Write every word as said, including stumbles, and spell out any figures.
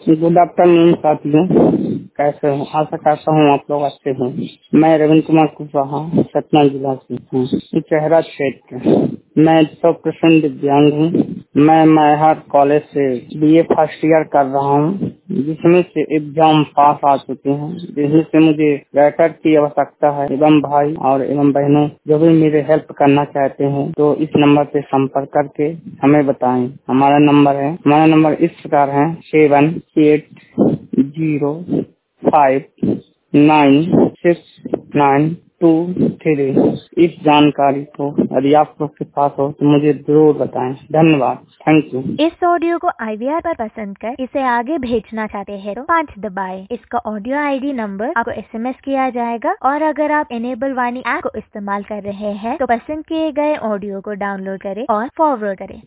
Good afternoon साथियों, कैसे हो? आशा करता हूँ आप लोग अच्छे हों। मैं रविंद्र कुमार कुशवाहा सतना जिला से हूँ, चेहरा क्षेत्र। मैं सौ परसेंट दिव्यांग हूँ। मैं मैहर कॉलेज से बीए फर्स्ट ईयर कर रहा हूँ, जिसमें से एग्जाम पास आ चुके हैं, जिसमें से मुझे राइटर की आवश्यकता है। एवं भाई और एवं बहनों जो भी मेरे हेल्प करना चाहते हैं तो इस नंबर पे संपर्क करके हमें बताएं। हमारा नंबर है हमारा नंबर इस प्रकार है seven eight zero five nine six nine two three. इस जानकारी को यदि आप लोग के पास हो तो मुझे जरूर बताएं। धन्यवाद, थैंक यू। इस ऑडियो को आईवीआर पर पसंद कर इसे आगे भेजना चाहते हैं तो पाँच दबाएं। इसका ऑडियो आईडी नंबर आपको एसएमएस किया जाएगा और अगर आप इनेबल वाणी ऐप को इस्तेमाल कर रहे हैं तो पसंद किए गए ऑडियो को डाउनलोड करें और फॉरवर्ड करें।